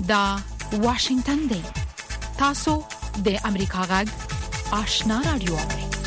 دا واشنگتن دی. تاسو د امریکا غږ آشنا رادیو.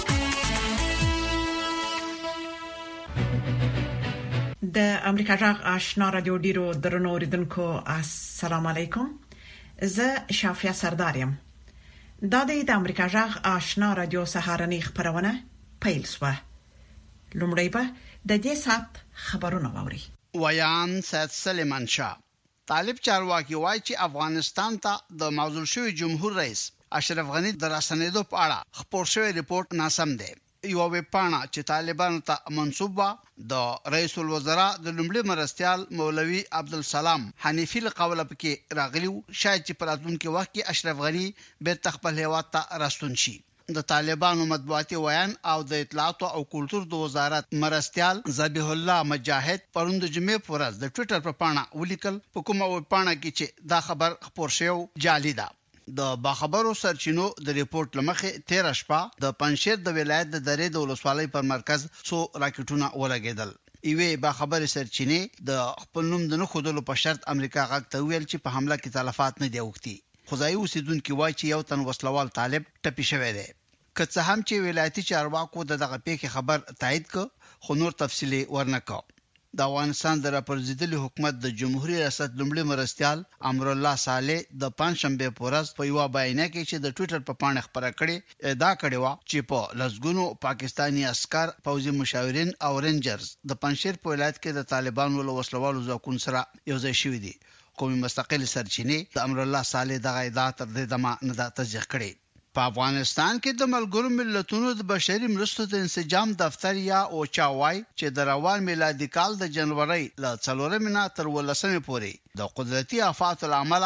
د امریکا غږ آشنا رادیو ډیرو درنو اوریدونکو السلام علیکم. زه شافیا سردارم. دا د امریکا غږ آشنا رادیو سهارنی خبرونه پیل شوه. لومړی به د دې سات خبرونه واوري. ویان سید سلیمان شاه طالب چارواکي وایي چې افغانستان ته د معزول شوی جمهور رئیس اشرف غنی د رسنیدو په اړه خبر شوی ریپورت ناسم دی. یو ویبپاڼه چې طالبانو ته منسوب و د رئیس الوزرا د لومړي مرستيال مولوي عبدالسلام حنیفی له قوله پکې راغلی شاید چې په راتلونکي وخت کې اشرف غنی به تخپل هیواد ته راستون شي. د طالبانو مطبوعاتي ویان او د اطلاعات او کلتور د وزارت مرستيال ذبیح الله مجاهد پروند جمعې پورز د ټوئیټر په پاڼه ولیکل په کومه ویبپاڼه کې چې دا خبر خبر شوی جعلي ده. د باخبرو سرچینو د ریپورت لمخې 13 شپه د پنځشیر د ولایت د درې د ولسوالۍ پر مرکز څو راکټونه ولګیدل. ایوه باخبر سرچینې د خپل نوم د نه خودلو په شرط امریکا غږ ته ویل چې په حمله کې تلفات نه دی وکړي. خدای اوسیدونکو وایي چې یو تن وسلوال طالب ټپي شوی دی. که څه هم چې ولایتي چارواکو دغه پیښې خبر تایید ک خو نور تفصیلی ورنکاو. د افغانستان د راپرزیدلي حکومت د جمهوریت ریاست لومړي مرستيال امر الله صالح د پنځشنبه پورز په یو بیان کې چې د ټوئیټر په پاڼه خبره کړې ادعا کړې و چې په لسګونو پاکستانی عسكر فوجي مشاورین او رینجرز د پنځشیر په ولایت کې د طالبانو له وسلوالو ځواکونو سره یوځای شوي دي. قومي مستقل سرچینې د امر الله صالح دغه ادعا تر دې دمه نه تصدیق کړې. په افغانستان کې د ملګرو ملتونو د بشري مرستو د انسجام دفتر یا اوچاوای چې د روان میلادي کال د جنوري له 4 مینا تر 18 پورې د قدرتي آفات العمل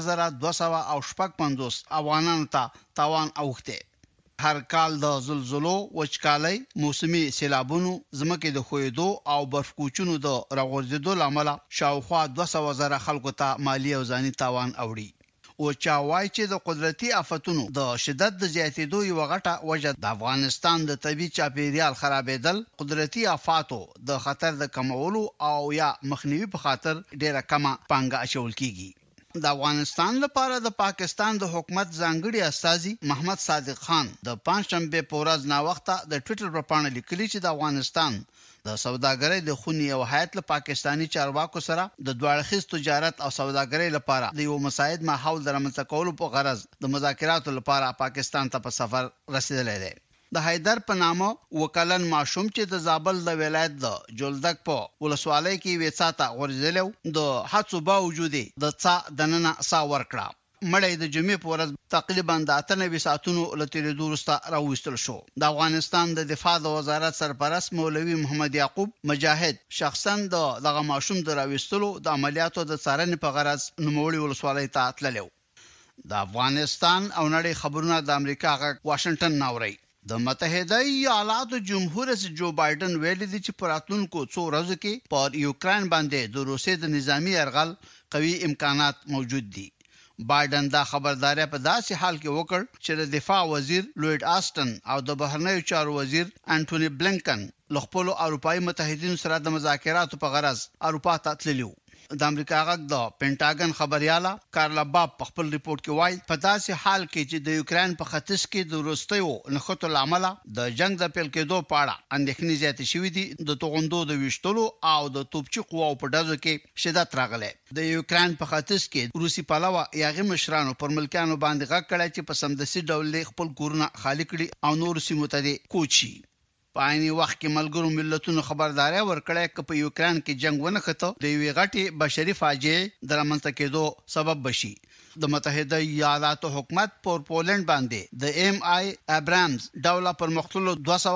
8255 افغانانو ته تاوان اوخته. هر کال د زلزلو، وچکالۍ، موسمي سیلابونو، زمکه د خویدو او برفکوچونو د راغورځېدو لامل شاوخوا 200,000 خلکو ته مالی او ځاني تاوان اوړي. او چا وایي چې د قدرتي آفتونو د شدت د زیاتېدو یو غټه وجه د افغانستان د طبي چاپیریال خرابېدل، قدرتي آفاتو د خطر د کمولو او یا مخنیوي په خاطر ډیره کمه پانګه اچول کیږي. د افغانستان لپاره د پاکستان د حکومت ځانګړي استازي محمد صادق خان د پنځشنبه په ورځ نا وخته د ټوئیټر په پاڼه لیکلي چې د افغانستان د سوداګرۍ د خونی او هیئت له پاکستانی چارواکو سره د دوړخیز تجارت او سوداګرۍ لپاره د یو مساعد ماحول درمنځ کولو په غرض د مذاکراتو لپاره پاکستان ته په سفر رسیدلی دی. د حیدر په نامه وکلن ماشوم چې د زابل د ولایت د جولدک په ولسوالۍ کې وېڅاته ورزلو د هڅو باوجود د څا دننه سا ورکړه. مړی د جمعې په ورځ تقریبا 98 ساعتونو لته دورسته راوستل شو. د افغانستان د دفاع د وزارت سرپرست مولوي محمد یعقوب مجاهد شخصا دغه ماشوم د راوستلو د عملیاتو د څارنې په غرض نوموړي ولسوالۍ ته تللو. د افغانستان او نړۍ خبرونه د امریکا غږ واشنگټن ناوړي. د متحده ایالاتو جمهور رئیس جو بایدن ویلي دی چې په راتلونکو څو ورځو کې پر یوکرين باندې د روسیې د نظامی یرغل قوي امکانات موجود دي. بایدن دا خبرداري په داسې حال کې وکړ چې د دفاع وزیر لوید آستن او د بهرنیو چارو وزیر انټونی بلنکن له خپل اروپאי متحدینو سره د مذاکراتو په غرض اروپا ته تللي. د امریکا غږ د پینټاګن خبرياله کارلا باب په خپل ریپورت کې وایي په داسې حال کې چې د یوکرين په ختیځ کې د روسیو نخښتو لامل د جنگ د پیل کېدو په اړه اندېښنې زیاتې شوې دي. د توغندو د وشتلو او د توپچي قواو په ډزو کې شدت راغلی. د یوکرين په ختیځ کې روسي پلوه یاغي مشرانو پر ملکانو باندې غږ کړی چې په سمدسي ډول خپل کورونه خالی کړي او نور سیمو ته کوچي. په عیني وخت کې ملګرو ملتونو خبرداري ورکړه چې په یوکرين کې جنگ ونه خته د یوې غټي بشري فاجعه درمنځ کېدو سبب بشي. د متحده ایالاتو حکومت پر پولند باندې د MI ابرامز ډوله پر مختلو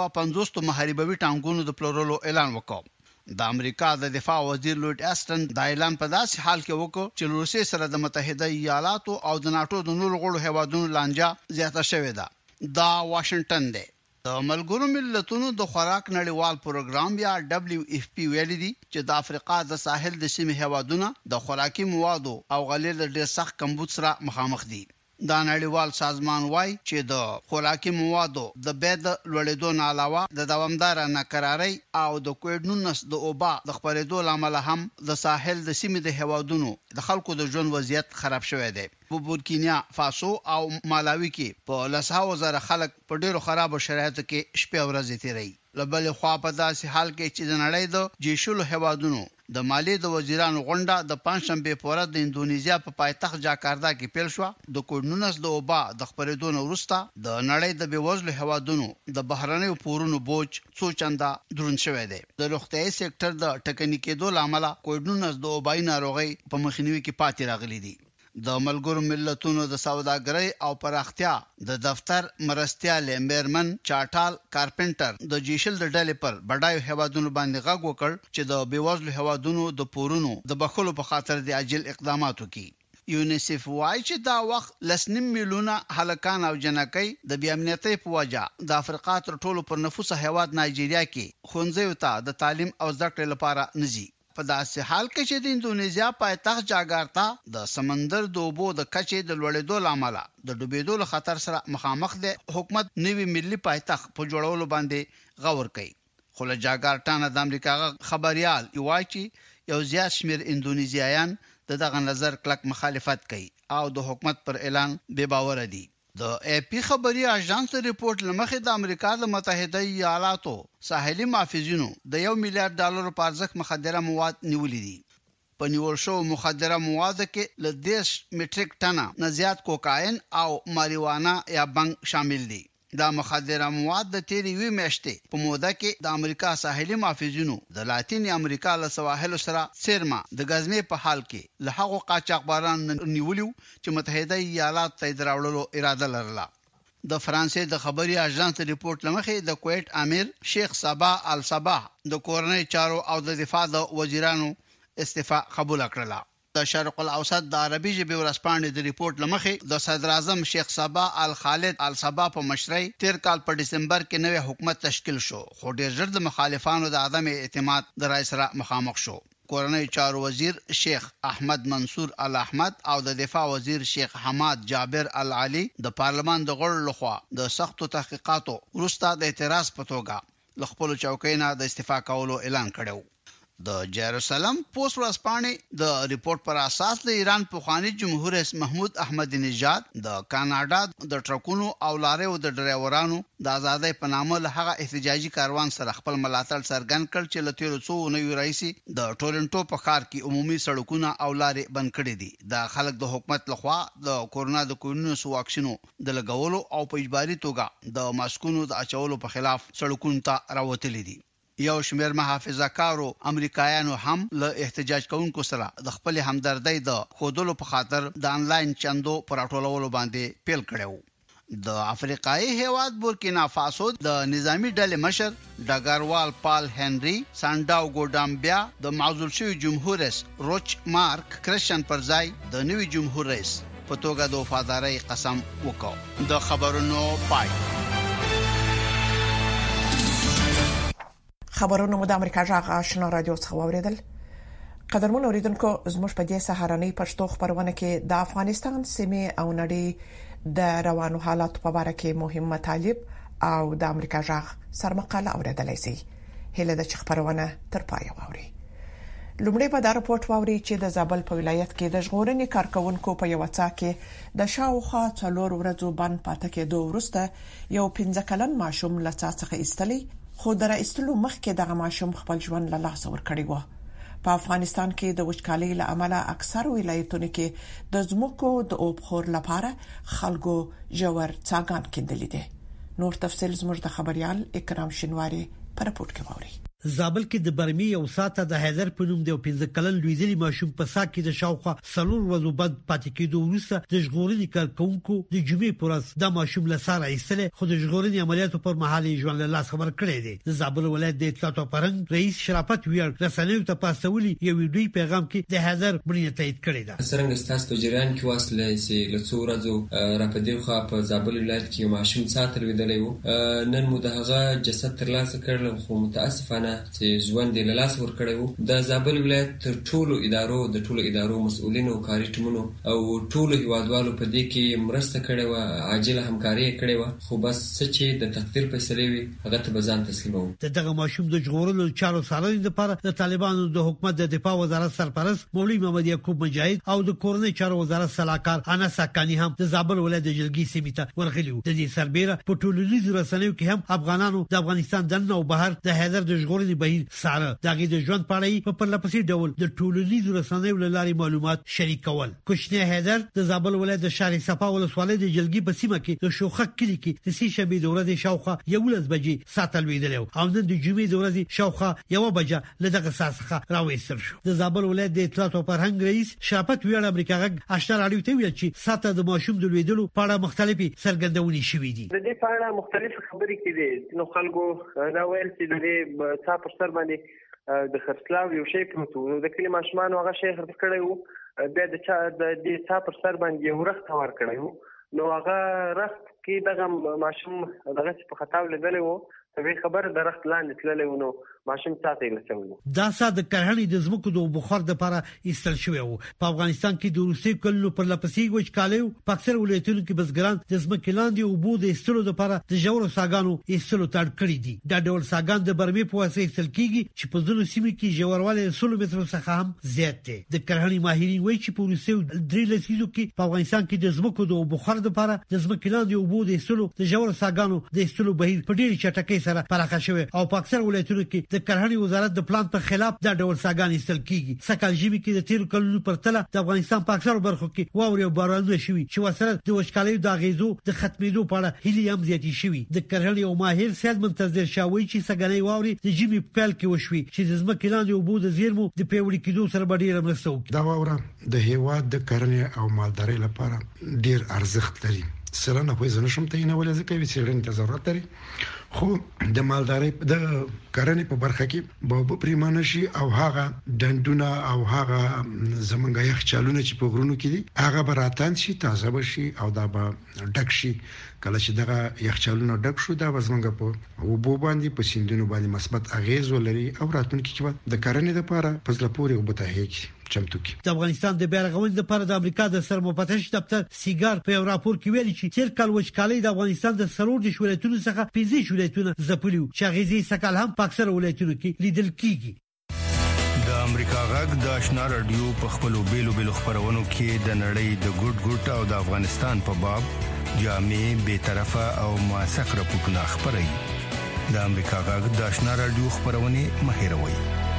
250 محاربوي ټانګونو د پلورلو اعلان وکړ. د امریکا د دفاع وزیر لوید آستن دا اعلان په داسې حال کې وکړ چې روسیې سره د متحده ایالاتو او د ناتو د نورو غړو هیوادونو لانجه زیاته شوې ده. دا واشنگټن دی. د ملګرو ملتونو د خوراک نړیوال پروګرام یا WFP ویلي دي چې د افریقا د ساحل د سیمې هیوادونه د خوراکي موادو او غلې د ډېر سخت کمبود سره مخامخ دي. دا نړیوال سازمان وايي چې د خوراکي موادو د بیه د لوړېدو نه علاوه د دوامدار ناکرارۍ او د کووډ-19 د وبا د خپرېدو لامل هم د ساحل د سیمې د هیوادونو د خلکو د ژوند وضعیت خراب شوی دی. په بورکینا فاسو او مالاوي کې په لسهاو زره خلک په ډیرو خرابو شرایطو کې شپې او ورځې تیروي. لبل خوا په داسې حال کې چې د نړۍ د جیشلو هیوادونو د مالی د وزیرانو غونډه د پنځشنبه په ورځ د اندونیزیا په پایتخت جاکارتا کې پیل شو. د کووډ-19 د وبا د خپرېدو نه وروسته د نړۍ د بیوزلو هیوادونو د بهرنیو پورونو بوج څو چنده دروند شوی دی. د روغتیايي سېکټر د ټکني کېدو لامل کووډ-19 د وبای ناروغي په مخنیوي کې پاتې راغلي دي. د ملګرو ملتونو د سوداګرۍ او پراختیا د دفتر مرستیال میرمن چاټال کارپنټر د جیشل د ډلې پر بډایو هیوادونو باندې غږ وکړ چې د بیوزلو هیوادونو د پورونو د بخښلو په خاطر د عاجل اقدامات وکړي. یونیسف وايي چې دا وخت 2 میلیونه هلکان او جنکۍ د بیامنیتۍ په وجه د افریقا تر ټولو پر نفوسه هیواد نایجیریا کې ښوونځیو ته د تعلیم او زده کړې لپاره نزي. په داسې حال کې چې د اندونیزیا پایتخت جاکارتا د سمندر د اوبو د کچې د لوړېدو لامل د ډوبېدو له خطر سره مخامخ دی، حکومت نوی ملي پایتخت په جوړولو باندې غور کوي. خو له جاکارتا نه د امریکا خبريال وایي چې یو زیات شمېر اندونیزیایان دغه نظر کلک مخالفت کوي او د حکومت پر اعلان بے باور دي. د AP خبري اژانس ریپورت لمخې د امریکا د متحده ایالاتو ساحلي محافظینو د $1 میلیارډ په ارزښت مخدره مواد نیولې دي. په نیول شو مخدره مواد کې ل 10 میټریک ټنه نه زیات کوکاین او ماریوانا یا بنګ شامل دي. دا مخدره مواد د تیری وی میاشتې په موده کې د امریکا ساحلي محافظینو د لاتین امریکا له سواحل سره سیرما د غزمې په حال کې له هغو قاچاقبران نیولیو چې متحده ایالات ته دراوړلو اراده لرله. د فرانسې د خبري اژانس ریپورت لمخې د کویت امیر شیخ صباح الصباح د کورنۍ چارو او د دفاع د وزیرانو استعفا قبول کړله. د شرق الاوسط د عربي ژبې ورځپاڼې د ریپورت لمخې د صدر اعظم شیخ صباح الخالد الصباح په مشرۍ 13 کال په دسمبر کې نوې حکومت تشکیل شو، خو ډېر ژر د مخالفانو د عدم اعتماد د رئیس سره مخامخ شو. کورنۍ چارو وزیر شیخ احمد منصور الاحمد او د دفاع وزیر شیخ حماد جابر العلی د پارلمان د غړو لخوا د سختو تحقیقاتو وروسته د اعتراض په توګه ل خپل چوکۍ نه د استعفا کولو اعلان کړو. د جیروسلم پوسټ ورځپاڼې د ریپورت پر اساس د ایران پخوانی جمهور رئیس محمود احمدی نژاد د کاناډا د ټرکونو او لاریو د ډرایورانو د ازادۍ په نامه له هغه احتجاجي کاروان سره خپل ملاتړ څرګند کړ چې له تیرو څو نوي رئیس د ټورنټو په ښار کې عمومي سړکونه او لارې بند کړې دي. د خلک د حکومت لخوا د کورونا د کووډ-19 واکسینو د لګولو او په اجباري توګه د ماسکونو د اچولو په خلاف سړکونو ته راوتلي دي. یو شمېر محافظه‌کارو امریکایانو هم له احتجاج کوونکو سره د خپل همدردۍ د خودلو په خاطر د انلاین چندو پر راټولولو باندې پیل کړو. د افریقایي هیواد بورکینا فاسو د نظامی ډلې مشر ډګروال پال هنري سانډاو ګوډامبیا د معزول شوی جمهور رئیس روچ مارک کرشن پر ځای د نوي جمهور رئیس په توګه د وفادارۍ قسم وکړ. د خبرونو پای. خبرونه مو د امریکا جغ آشنا رادیو څخه واوریدل. قدرمن اوریدونکو، زموږ په دې سهارنۍ پښتو خبرونه کې د افغانستان سیمې او نړۍ د روانو حالاتو په اړه کې مهم مطالب او د امریکا جغ سرمقاله اوریدلای شئ. هله د خبرونه تر پای واوري. لومړی به دا راپورټ واوري چې د زابل په ولایت کې د ژغورنې کارکونکو په یو څا کې د شاوخوا 4 ورځو بند پاتې کېدو وروسته یو 15 کلن ماشوم له څاڅخه ایستلی، خو در ایستلو مخکې دغه ماشوم خپل ژوند له لاسه ورکړی و. په افغانستان کې د وچکالۍ له امله اکثر ولایتونو کې د ځمکو د اوبخور لپاره خلکو ژور څاګان کېندلې دي. نور تفصیل زموږ د خبريال اکرام شینواری پر راپورټ کې ووري. زابل کې د برمي او ساته د حیدر په نوم د 15 کلن لویزلی ماشوم په ساک کې د شاوخوا 4 ورځو بعد پاتې کېدو وروسته د ژغورنې کارکونکو د جمعې پر ورځ د ماشوم له ساره ایستل، خو د ژغورنې عملیاتو پر مهال ژوند له لاس خبر کړی دی. د زابل ولایت د اطلاعات او فرهنګ رئیس شرافت ویل رسنیو ته پاسولي یو ویډیو پیغام کې د حیدر بڼه تایید کړی دی. څنګه ستاسو په جریان کې واصله سي له څو ورځو را پدې خو په زابل ولایت کې ماشوم ساتل ویدلی وو. نن مو د هغه جسد ترلاسه کړل، خو متاسفانه چې ژوند له لاس ور کړی وو. د زابل ولایت تر ټولو ادارو مسؤلینو کاري ټیمونو او ټولو هیوادوالو په دې کې مرسته کړې و، عاجله همکاري کړې و، خو بس چې د تقدیر فیصله وي هغه ته بزان تسلیمو. دغه ماشوم د جغورلو چارو څارنې لپاره د طالبانو د حکومت د دفاع وزارت سرپرست مولوی محمد یعقوب مجاهد او د کورنۍ چارو وزارت صلاحکار انس حقانی هم د زابل ولایت د جلګي سیمې ته ورغلي وو. د دې سربېره په ټولنیزو رسنیو کې هم افغانانو د افغانستان دننه او بهر د حیدر د ژغورنې بهیر ساره دغه د ژوند په اړه په پرلپسې ډول د ټولنیزو رسنیو لارې معلومات شریکول. کوشنی حیدر د زابل ولایت د شهر صفا ولسوالۍ د جلګي په سیمه کې د شوخک کلی کې د سې شنبې د ورځې شاوخوا 11 بجې ساتل ویدل او نن د جمعې د ورځې شاوخوا 1 بجې له دغه ساسخه راوېستل شو. د زابل ولایت د اطلاعات او فرهنګ رئیس شرافت ویاړ امریکا غږ آشنا راډیو ته ویل چې ساته د ماشوم د لویدلو په اړه مختلفي سرګندونې شوې دي. د دې په اړه مختلف خبرې کېدي نو خلکو دا ویل چې د دې څا پر سر باندې د خرڅلاو یو شی پروتو د کلی ماشومان هغه شی خرڅ کړی وو، بیا د دې څا پر سر باندې یو رخت ور کړی وو، نو هغه رخت کې دغه ماشوم دغه په خطا ولګلې وو، په خبر د رخت لاندې تللی و، نو ماشوم ساتي لسوي. دا ساده کرهڼې د زمکو د بخار د لپاره ایستل شوی وو. په افغانستان کې د روسي کلو پر لپسې وچکالیو په اکثر ولایتونو کې بزګران د زمکې لاندې او بو د ایستلو لپاره د ژورو ساګانو ایستلو تړ کړی دي. دا ډول ساګان د برمې په واسطه ایستل کیږي چې په ځینو سیمو کې ژوروالی 100 مترو څخه هم زیات دی. د کرهڼې ماهرین وایي چې په روسي 3 لسیزو کې په افغانستان کې د زمکو د بخار لپاره د زمکې لاندې او بو د ایستلو د ژورو ساګانو د ایستلو بهیر په ډېر چټکۍ سره پراخه شوی او په اکثر ولایتونو کې د کرهڼې وزارت د پلان په خلاف دا ډول ساګان ایستل کیږي. سکهال ژمي کې د 13 کلونو پر تله د افغانستان په اکثر برخو کې واوري او بارانونه شوي چې وسره د وچکالیو د غیزو د ختمېدو په اړه هیلې هم زیاتې شوي. د کرهڼې او ماهر سید منتظر شاوي چې سګنې واوري د ژمي په پیل کې وشوي چې د ځمکې لاندې اوبو د زیرمو د پیوړې کېدو سره ډېره مرسته وکړي. دا واوره د هیواد د کرهڼې او مالدارۍ لپاره ډېر ارزښت لري. سلانه خو زه نشم ته نه ولې ځکه چې څېړنې ته ضرورت لري، خو د مالدارۍ د کرهڼې په برخه کې به پریمانه شي او هغه دندونه او هغه زمونږ یخچالونه چې په غرونو کې دي هغه به راتان شي، تازه بشي او دا به ډک شي. کله چې دغه یخچالونه ډک شو دا به زمونږ په اوبو باندې په سیندونو باندې مثبت اغیز ولري او راتلونکي کې د کرهڼې لپاره په ځل پورې وبته چمتو کی. د افغانستان د بیارغونې لپاره د امریکا د سرمفتش دفتر سیګار په یو راپور کې ویلي چې تیر کال وچکالۍ د افغانستان د سرور د ولایتونو څخه 15 ولایتونه ځپلي چې غیزي سکهال هم په اکثر ولایتونو کې لیدل کیږي. د امریکا غږ د آشنا رادیو په خپلو بیلو خبرونو کې د نړۍ د ګډ او د افغانستان په باب جامع به طرفه او موثق راپورونه خبري. د امریکا غږ د آشنا رادیو خبرونه مهیروي.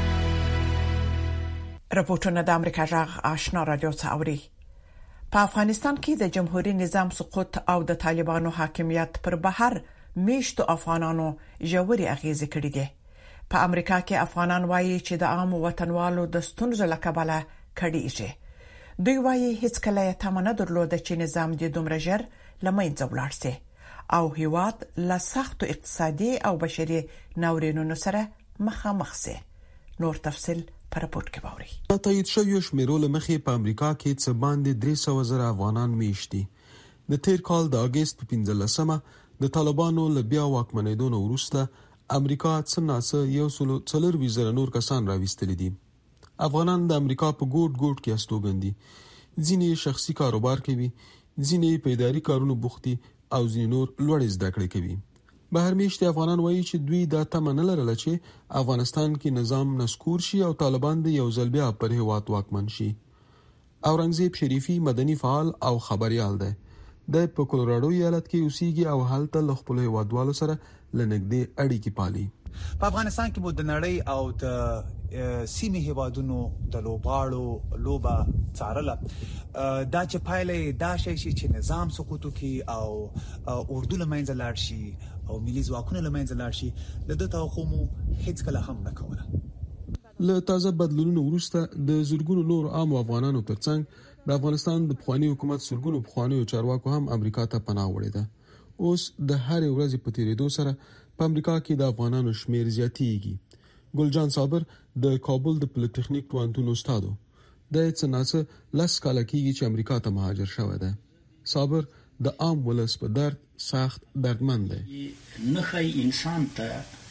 راپورټونه د امریکا غږ آشنا رادیو څاوري. په افغانستان کې د جمهوریت نظام سقوط او د طالبانو حاکمیت پر بهر میشتو افغانانو ژورې اغیزې کړې دي. په امریکا کې افغانان وایي چې د عام وطنوالو د ستونزو لکبله کډیږي. دوی وایي هیڅ کله یې تمنه درلوده چې نظام دې دومره ژر لمنځه ولاړ شي او هیواد له سختو اقتصادي او بشري ناورینونو سره مخامخ شي. نور تفصیل پر راپورټ کې باوري. تایید شوی شمیرو لمخې په امریکا کې څه باندې 300,000 افغانان میشتي. د تیر کال د اگست په 15مه د طالبانو له بیا واکمنېدو وروسته امریکا څنګه 140,000 نور کسان راوستل دي. افغانان د امریکا په ګوټ کې استوګندي. ځینې شخصي کاروبار کوي، ځینې په اداري کارونو بوختي او ځینې نور لوړ زده کړې کوي. بهر میشتي افغانان وایي چې دوی دا تمنه لرله چې افغانستان کې نظام نسکور شي او طالبان د یو ځل بیا پر هیواد واکمن شي. اورنګزیب شریفي مدني فعال او خبريال دی. د په کولراډو ایالت کې اوسېږي او هلته له خپل هیوادوالو سره لنګدې اړیکې پالي. په افغانستان کې مو د نړۍ او د سیمې هیوادونو د لوباړو لوبه څارله. دا چې پایله دا شي چې نظام سقوط کوي او اردو لمنځه لاړ شي او ملي ځواکونه لمنځه لاړ شي، د دې توخمو هیڅ کله هم نه کوله. له تازه بدلونونو وروسته د زورګونو نور عام افغانانو ترڅنګ د افغانستان د پخوانی حکومت سرګونو پخوانی چارواکو هم امریکا ته پناه وړي ده. اوس د هر ورځې په تیریدو سره په امریکا کې د افغانانو شمیر زیاتېږي. ګلجان صابر د کابل د پولیټیکنیک پوهنتون استاد دی. د څنګه لاس کاله کېږي چې امریکا ته مهاجر شوی دی. صابر د عام ولس په درد سخت دردمند دی. نه خی انسان ته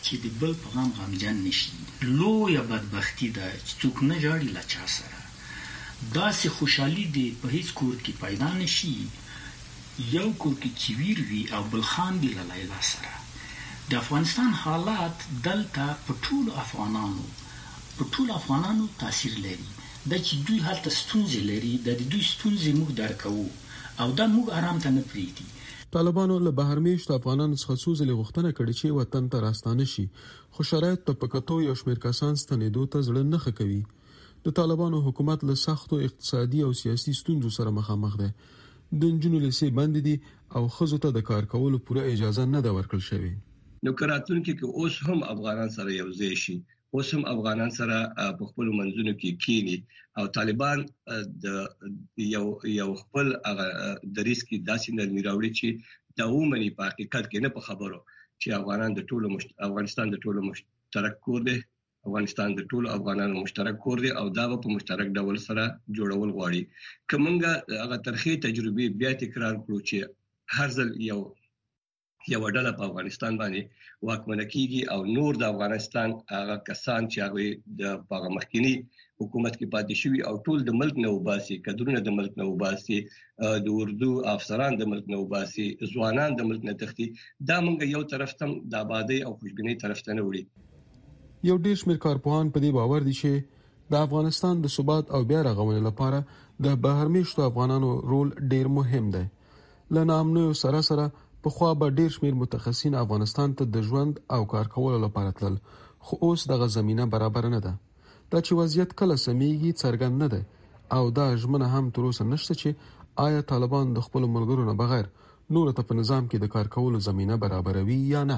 چې د بل په غم غمجن نشي. لویه بدبختی ده چې څوک نه جاړي له چا سره. داسې خوشحالي دې په هیڅ کور کې پیدا نشي. یو کور کې چې ویر وي او بل خاندي له لیلا سره. د افغانستان حالات دلته په ټولو افغانانو تاثیر لري. دا چې دوی هلته ستونزې لري، د دوی ستونزې موږ درک کوو او دا موږ آرام ته نه پرېږدي. طالبانو له بهرمېشتو افغانانو څخه څو ځلې غوښتنه کړې چې وطن ته راستانه شي، خو شرایط ته په کتو یو شمېر کسان ستنېدو ته زړه نه ښه کوي. د طالبانو حکومت له سختو اقتصادي او سیاسي ستونزو سره مخامخ دی. د نجونو لیسې بند دي او ښځو ته د کار کولو پوره اجازه نه ده ورکړل شوې. نو کراتونکو کې اوس هم افغانان سره یو ځای شي، اوس هم افغانان سره په خپل منځونو کې کینی او طالبان د یو خپل دریس کې داسې نرمي راوړي چې دا ومني په حقیقت کې نه په خبرو چې افغانستان د ټولو مشترک کور دی، افغانستان د ټولو افغانانو مشترک کور دی او دا په مشترک ډول سره جوړول غواړي. کومه هغه ترخی تجربه بیا تکرار کړو چې هر ځل یو ډله په افغانستان باندې واکمنه کیږي او نور د افغانستان هغه کسان چې هغه د مخکنی حکومت کې پاتې شوی او ټول د ملک نه وباسي، کډرونه د ملک نه وباسي، د اردو افسران د ملک نه وباسي، ځوانان د ملک نه تختی. دا موږ یو طرف ته د آبادی او خوشبینۍ طرف ته نه وړي. یو ډېر شمېر کارپوهان په دې باور دي چې د افغانستان د ثبات او بیا رغونې لپاره د بهرمېشتو افغانانو رول ډېر مهم دی. له ناامنیو سره په خوا به ډېر شمېر متخصصین افغانستان ته د ژوند او کار کولو لپاره تلل، خو اوس دغه زمينه برابر نه ده. دا چې وضعیت کله سمېږي څرګند نه دی او دا ژمنه هم تر اوسه نشته چې آیا طالبان د خپل ملګرو نه بغیر نور ته په نظام کې د کار کولو زمينه برابروي یا نه.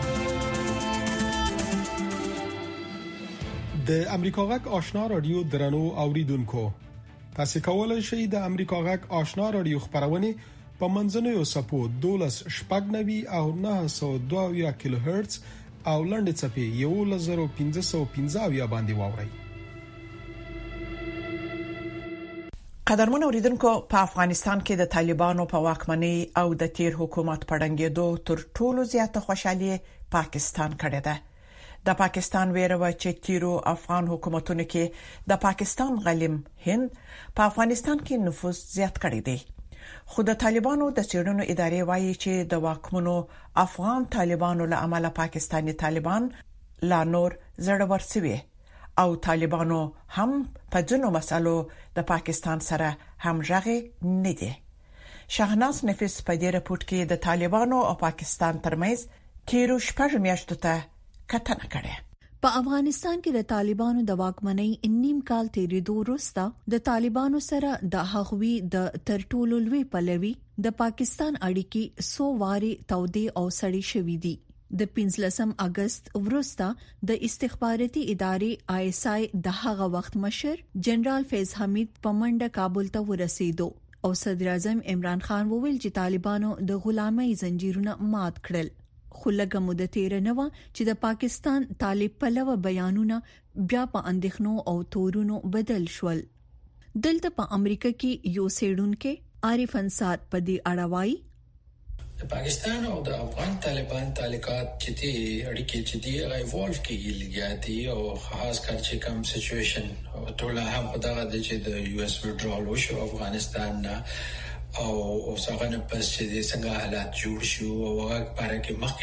د امریکا غږ آشنا رادیو درنو اوریدونکو، تاسو کولای شئ د امریکا غږ آشنا رادیو خبرونه په منځنوي سپو 12.9 او 902 کیلو هرتز او لنډ چپی 1515 باندې واورئ. قدرمن اوریدونکو، په افغانستان کې د طالبانو په واکمنۍ او د تیر حکومت پړنګېدو تر ټولو زیاته خوشحالي پاکستان کړې ده. د پاکستان ویره چې تیرو افغان حکومتونو کې د پاکستان غلیم هند په افغانستان کې نفوذ زیات کړی دی. خو د طالبانو د څېړنو ادارې وایي چې د واکمنو افغان طالبانو له امله پاکستاني طالبان لا نور زړور شوي او طالبانو هم په ځینو مسالو د پاکستان سره همغږي نه دي. شاهناز نفیس په دې رپورت کې د طالبانو او پاکستان ترمنځ تیرو شپږ میاشتو ته کتنه کړې. په افغانستان کې د طالبانو د واکمنۍ نیم کال تیریدو وروسته د طالبانو سره د هغوی د ترټولو لوی پلوي د پاکستان اړیکې 100 واري تودې او سړې شوې دي. د 15 اگست وروسته د استخباراتي ادارې ISI د هغه وخت مشر جنرال فیض حمید په منډه کابل ته ورسېدو او صدر اعظم عمران خان وویل چې طالبانو د غلامۍ زنجیرونه مات کړل. خو لږه موده تیر نه و چې د پاکستان طالب پلوه بیانونه بیا په اندېښنو او تورونو بدل شول. دلته په امریکا کې یو څېړونکی عارف انصار په دې اړه وایي د پاکستان او د افغان طالبان تعلقات چې دي اړیکې چې دي ایوالو کېږي لګیاتي او خاص کر چې کوم سچويشن ټول هم په دغه د چې د یو اس وډرال وشو افغانستان نه او څنګه نه پس چې څنګه حالات جوړ شو او هغه لپاره کې مخکې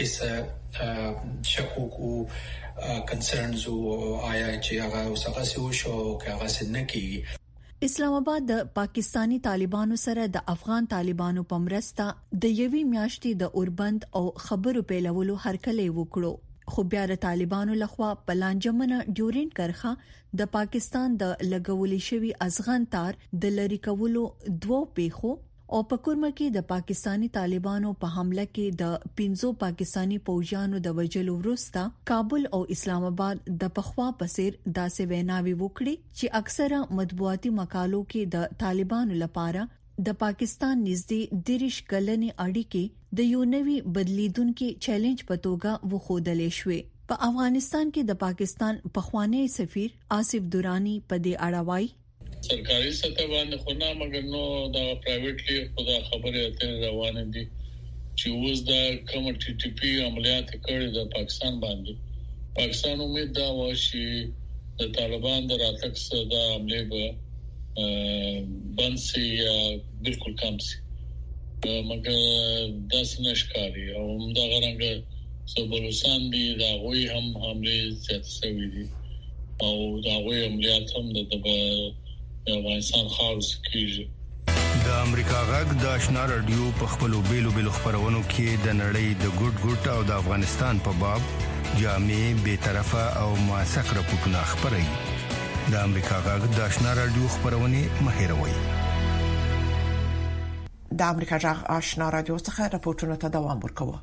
شکوک او کنسرنز او آیا چې هغه څنګه شو او هغه څنګه کېږي. اسلام آباد د پاکستانی طالبانو سره د افغان طالبانو په مرسته د یوې میاشتې د اوربند او خبرو پیلولو هرکلی وکړو. خو بیا د طالبانو لخوا په لانجمنه ډیورینډ کرخه د پاکستان د لګولې شوی ازغن تار د لری کولو دوه پیخو او په کورمه کې د پاکستانی طالبانو په حمله کې د 15 پاکستانی پوجانو د وجلو وروسته کابل او اسلام آباد د پخوا پسیر داسې ویناوي وکړي چې اکثره مطبوعاتي مقالو کې د طالبانو لپاره د پاکستان نږدې 30 کلنې اړیکې د یو نوي بدلیدونکو چیلنج په توګه وښودلې شوې. په افغانستان کې د پاکستان پخوانی سفیر آصف دورانی په دې اړه وایي سرکاري سطح باندې خو نه مګر نو دا پرایویټلی خدا خبره اترې روانه دي چې اوس دا کوم ټي ټي پی عملیات کړي د پاکستان باندې پاکستان امید دا و چې د طالبان د راتګ سره د عملې به بند سي یا بالکل کم سي، مګر دا سنشکاري او دا غرانګه سبلوسان دي دا غوي هم حمله زیات شوی دي او دا غوي عملیات هم د افغانستان خاص کیږي. د امریکا غږ د آشنا رادیو په خپلو بیلو خبرونو کې د نړۍ د ګډ او د افغانستان په باب جامع به طرفه او موثق راپورټونه خبري. د امریکا غږ د آشنا رادیو خبرونه مهیروي. د امریکا غږ آشنا رادیو څخه راپورټونه ته دوام ورکوي.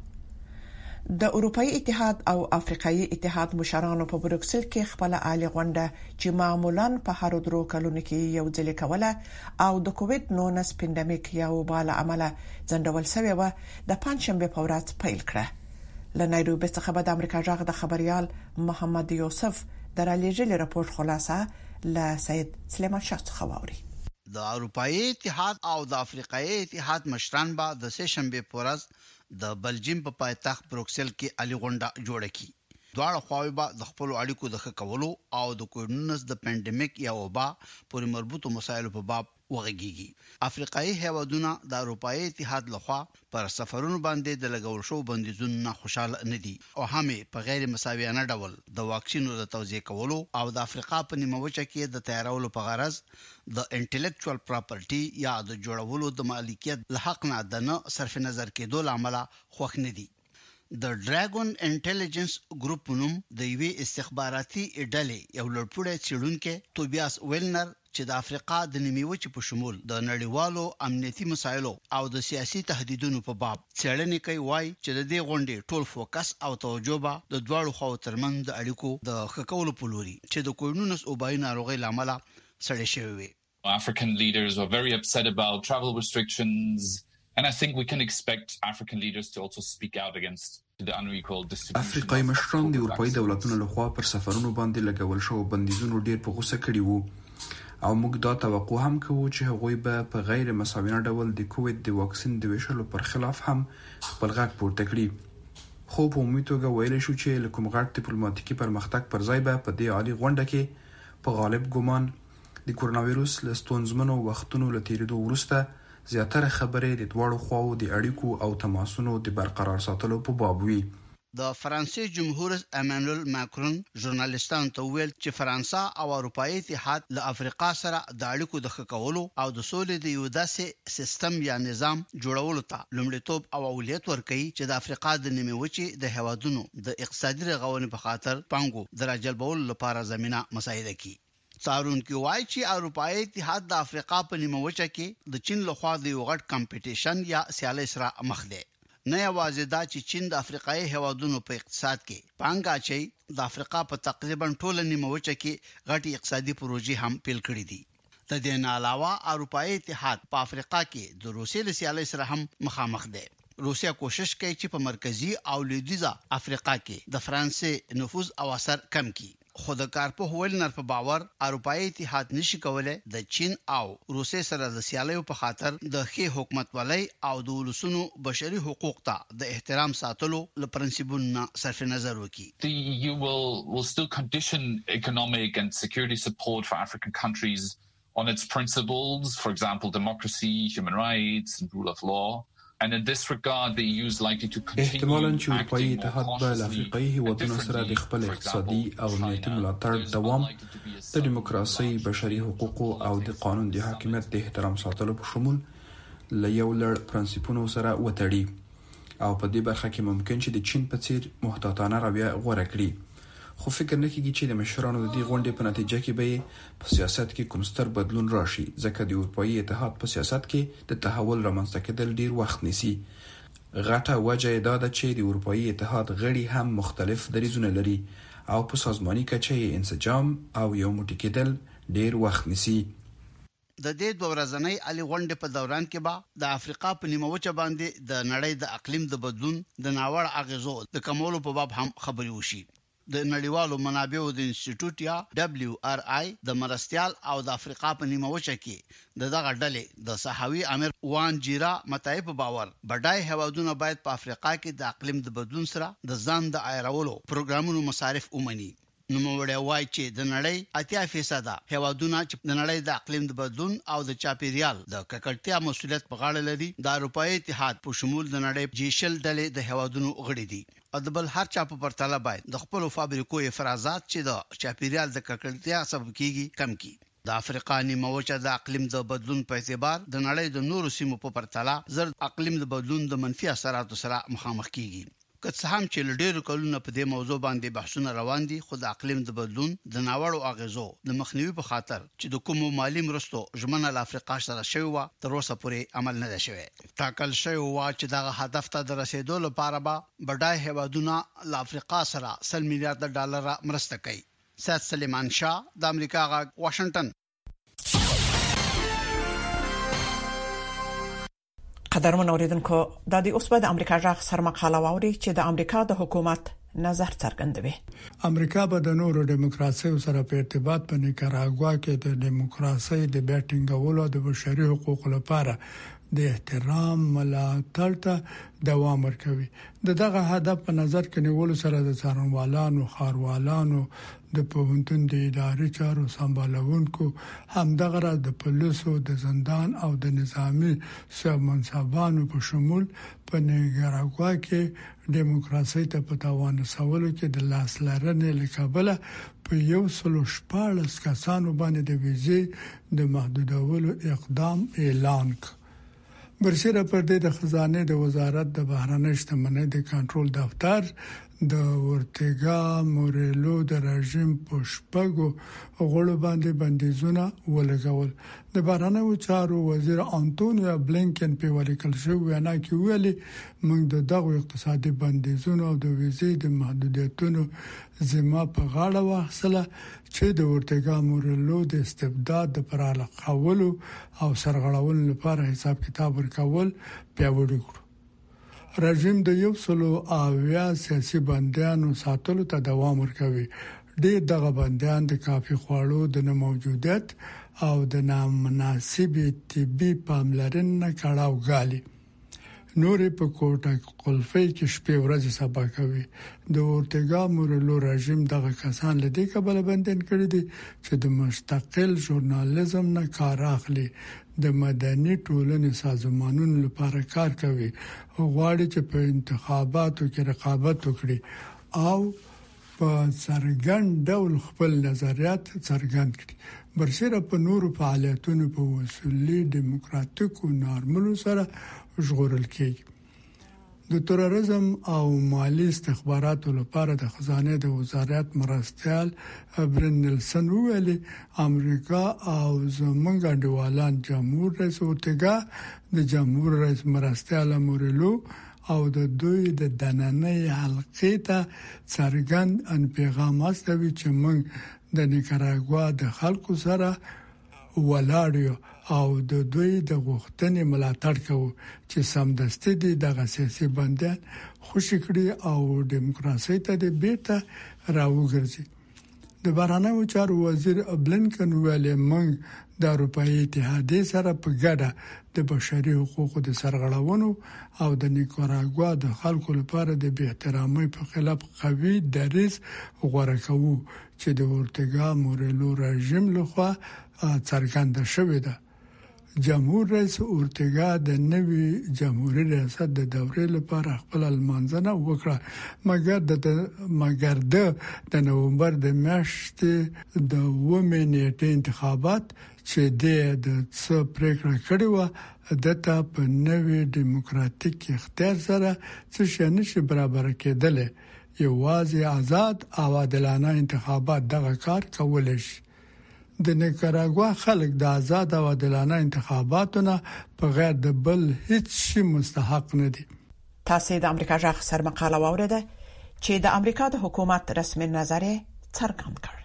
د اروپאי اتحاد او افریقایي اتحاد مشرانو په بروکسل کې خپل عالی غونډه چې معمولاً په هر درو کلونو کې یو ځل کوله او د کووید 19 پاندیمیک یو بال عمله ځندول شوی و د پنځشنبه په ورځ پیل کړه. له نایروبي څخه د امریکا غږ د خبريال محمد یوسف درالېجل راپور خلاصه له سید سلیمان شاه څخه واوري. د اروپאי اتحاد او د افریقایي اتحاد مشران به د سه شنبه په ورځ د بلجیم په پایتخت بروکسل کې علي غونډه جوړه کړي. دواړه خواوې به د خپل اړیکو د ښه کولو او د کووید 19 د پاندیمیک یا وبا پورې مربوطو مسایلو په باب وغږیږي. افریقایي هیوادونه د اروپאי اتحاد لخوا پر سفرونو باندې د لګول شو بندیزونو نه خوشاله نه دي او هم په غیر مساویانه ډول د واکسینو د توزیع کولو او د افریقا په نیمه وچه کې د تیارولو په غرض د انټلیکچوال پراپرټي یا د جوړولو د مالکیت له حق نه د نه صرف نظر کېدو لامل خوښ نه دي. د ډراګون انټيليجنس ګروپ نوم د یوې استخباراتي ډلې یو لړپوړی څېړونکو توبیاس ویلنر چې د افریقا د نیمه وچې په شمول د نړیوالو امنیتي مسایلو او د سیاسي تهدیدونو په باب څېړنې کوي وایي چې د دې غونډې ټول فوکس او توجه به د دواړو خواو ترمنځ د اړیکو د ښه کولو په لوري چې د کووید 19 وبای ناروغي لامل سړې شوی وي. African leaders were very upset about travel restrictions, and I think we can expect African leaders to also speak out against the unequal distribution. افریقایي مشران د اروپאי دولتونو لخوا پر سفرونو باندې لګول شو بندیزونو ډیر په غوسه کړي وو او موږ دا توقع هم کوو چې هغوی به په غیر مساویانه ډول د کووید د واکسین د ویشلو پر خلاف هم خپل غږ پورته کړي. خو په عمومي توګه ویل شو چې له کوم غټ ډیپلوماټیکي پرمختګ پر ځای به په دې عالی غونډه کې په غالب ګمان د کرونا وایروس له ستونزمنو وختونو له تیریدو وروسته زیاتره خبرې د دواړو خواو د اړیکو او تماسونو د برقرار ساتلو په باب وي. د فرانسې جمهور رئیس امانوئل ماکرون ژورنالیستانو ته ویل چې فرانسه او اروپאי اتحاد له افریقا سره د اړیکو د ښه کولو او د سولې د یو داسې سیستم یا نظام جوړولو ته لومړیتوب او اولویت ورکوي چې د افریقا د نیمه وچې د هیوادونو د اقتصادي رغونې په خاطر پانګو د راجلبولو لپاره زمينه مساعده کوي. څارونکو وایي چې اروپאי اتحاد د افریقا په نیمه وچه کې د چین لخوا د یو غټ کمپټیشن یا سیالي سره مخ دی. نه یوازې دا چې چین د افریقایي هیوادونو په اقتصاد کې پانګه اچي د افریقا په تقریبا ټول نیمه وچه کې غټي اقتصادي پروژې هم پیل کړې دي. د دې نه علاوه اروپאי اتحاد په افریقا کې د روسیې له سیالۍ سره هم مخامخ دی. روسیا کوشش کوي چې په مرکزی او لویدیځه افریقا کې د فرانسې نفوذ او اثر کم کړي. خو د کارپوه ویلنر په باور اروپאי اتحاد نشي کولای د چین او روسیې سره د سیالیو په خاطر د ښه حکومتولۍ او د ولسونو بشري حقوق ته د احترام ساتلو له پرنسپونو صرف نظر وکړي. The EU will still condition economic and security support for African countries on its principles, for example, democracy, human rights, and rule of law. And in this regard, the EU is likely to continue احتمالاً چې اروپאי اتحاد به له افریقایي هیوادونو سره د خپل اقتصادي او امنیتي ملاتړ دوام د دیموکراسي بشري حقوقو او د قانون د حاکمیت د احترام ساتلو په شمول له یو لړ پرنسپونو سره وتړي او په دې برخه کې ممکن چې د چین په څیر محتاطانه رویه غوره کړي. خو فکر نه کیږي چې د مشرانو د دې غونډې په نتیجه کې به په سیاست کې کوم ستر بدلون راشي ځکه د اروپאי اتحاد په سیاست کې د تحول رامنځته کېدل ډیر وخت نیسي. غټه وجه دا ده چې د اروپאי اتحاد غړي هم مختلف دریځونه لري او په سازماني کچه انسجام او یو موټی کېدل ډیر وخت نیسي. د دې دوه ورځنۍ علي غونډې په دوران کې به د افریقا په نیمه وچه باندې د نړۍ د اقلیم د بدلون د ناوړه اغیزو د کمولو په باب هم خبري وشي. د نړیوالو منابعو د انسټیټیوټ یا WRI د مرستيال او د افریقا په نیمه وچه کې دغه ډلې د صحوي امیر وان جیرا متایب باور بډای هوادونه باید په افریقا کې د اقلیم د بدلون سره د ځان د ایرولو پروګرامونو مصارف ومني. نو موږ وایي چې د نړۍ 80% هوادونه چې د نړۍ د اقلیم د بدلون او د چاپیریال د ککړتیا مسؤلیت په غاړه لري د اروپאי اتحاد په شمول د نړۍ جیشل ډلې د هوادونو غړي دي. ادبل هر چا په پرتله باید د خپل فابریکو افرازات چې د چاپیریال د ککړتیا سبب کیږي کم کړي. د افریقا نیمه وچه د اقلیم د بدلون په اعتبار د نړۍ د نورو سیمو په پرتله زر اقلیم د بدلون د منفي اثراتو سره مخامخ کیږي. که څه هم چې ډېر کلونه په دې موضوع باندې بحثونه روان دي، خو د اقلیم د بدلون د ناوړو اغیزو د مخنیوي په خاطر چې د کومو مالی مرستو ژمنه ل افریقا سره شوی و تر اوسه پورې عمل نه شوی. ټاکل شوی و چې دغه هدف ته د رسیدو لپاره به بډای هیوادونه ل افریقا سره 100 میلیارډ ډالر مرسته کوي. سید سلیمان شاه د امریکا غږ واشنگټن. قدرمن اوریدونکو د دې اوس په د امریکا ځخ سر مقاله ووري چې د امریکا د حکومت نظر څرګندوي. امریکا به د نورو دیموکراسي سره په ارتباط په نیکاراګوا کې د دیموکراسي د بیټینګولو د بشري حقوقو لپاره د احترام ملاتړ ته دوام ورکوي. دغه هدف په نظر کې نیول سره د څارنوالانو، خاروالانو، د پوهنتون د اداري چارو سمبالونکو، همدغه را د پولیسو، د زندان او د نظامی سمنصبانو په شمول په نیکاراګوا کې دیموکراسي ته په تاوان رسولو کې د لاس لرنې لکابله په 114 کسانو باندې د ویزې د محدودولو اقدام اعلان کړ. برسېره پر دې د خزانه د وزارت د بهرنۍ شتمنۍ د کنټرول دفتر د اورتګا موريلو د رژیم په شپږو غړو باندې بندیزونه ولګول. د بهرنیو چارو وزیر انټونیو بلینکن په ولیکل شو وینا کې ویلي موږ دغه اقتصادي بندیزونه او د ویزې د محدودیتونو ذمہ په غاړه واخیسله چې د اورتګا موريلو د استبداد د پراله قولو او سرغړاونو لپاره حساب کتاب ورکول پیاوړی کړ. رژیم د 100 سیاسي بندیانو ساتلو ته دوام ورکوي. ډېر دغه بندیان د کافي خواړو د موجودیت او د نامناسب طبي پاملرنې کړهو غالي. نورې په کوټه قلفي کې شپې ورځې سبا کوي. د اورتګا موريلو رژیم دغه کسان لدې کبل بندین کړی دي چې د مستقل ژورنالیزم نه کار اخلي، د مدني ټولنې سازمانونو لپاره کار کوي او غواړي چې په انتخاباتو کې رقابت وکړي او په څرګند ډول خپل نظریات څرګند کړي. برسېره په نورو فعالیتونو په وسیلې دیموکراتیکو نارملو سره ژغورل کېږي. د تروریزم او مالی استخباراتو لپاره د خزانه د وزارت مرستيال برن نیلسن ویلي امریکا او زمونږ انډیوالان جمهور رئیس اورتګا د جمهور رئیس مرستيال موريلو او د دوی د دننۍ حلقې ته څرګند ان پیغام استوي چې موږ د نیکاراګوا د خلکو سره ولاړو او د دوی د غوښتنې ملاتړ کوو چې سمدستي د سیاسي بندیان خوشی کړي او دیموکراسي ته د بیرته راوګرځي. د بهرنیو چارو وزیر بلینکن ویلي موږ د اروپאי اتحاد سره په ګډه د بشري حقوقو د سرغړونو او د نیکاراګوا د خلکو لپاره د بې احترامۍ په خلاف قوي دریځ غوړه کوو چې د اورتګا موريلو رژیم لخوا څرګنده شوې ده. جمهور رئیس اورتګا د نوي جمهوریت ریاست د دورې لپاره خپل المنځنه وکړه مګر د نومبر د میاشتې د ومنېټ انتخابات چې د څه پریکړه کړې و دته په نوي دیموکراتیک اختیار سره څه شنه برابر کېدل. یوازې آزاد او عادلانه انتخابات دغه کار کولای شي. د نیکاراګوا خلک د آزاد او عادلانه انتخاباتونو په غیر د بل هیڅ شي مستحق نه دي. تاسو د امریکا ځخ سر مقاله واوریده چې د امریکا د حکومت رسمي نظر څرګند کړ.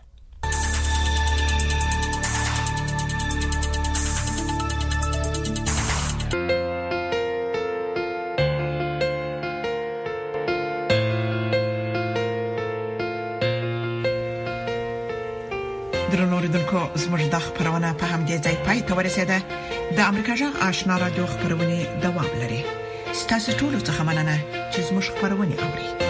درنو اوریدونکو زموږ د خبرونه په همدې ځای پای ته ورسیده. د امریکا جغ آشنا رادیو خبرونه دوام لري. ستاسو ټول څه مننه چې زموږ خبرونه اوري.